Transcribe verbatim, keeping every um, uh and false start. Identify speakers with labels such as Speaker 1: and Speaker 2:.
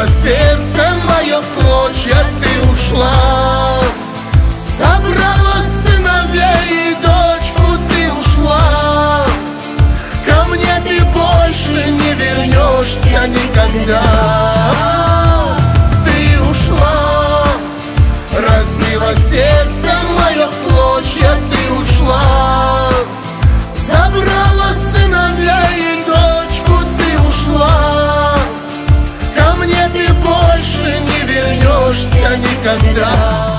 Speaker 1: сердце мое в клочья, ты ушла. Собрала сыновей и дочку, ты ушла. Ко мне ты больше не вернешься никогда. Ты ушла, разбила сердце мое в клочья, ты ушла. Забрала сыновей и дочку, ты ушла. Ко мне ты больше не вернешься никогда.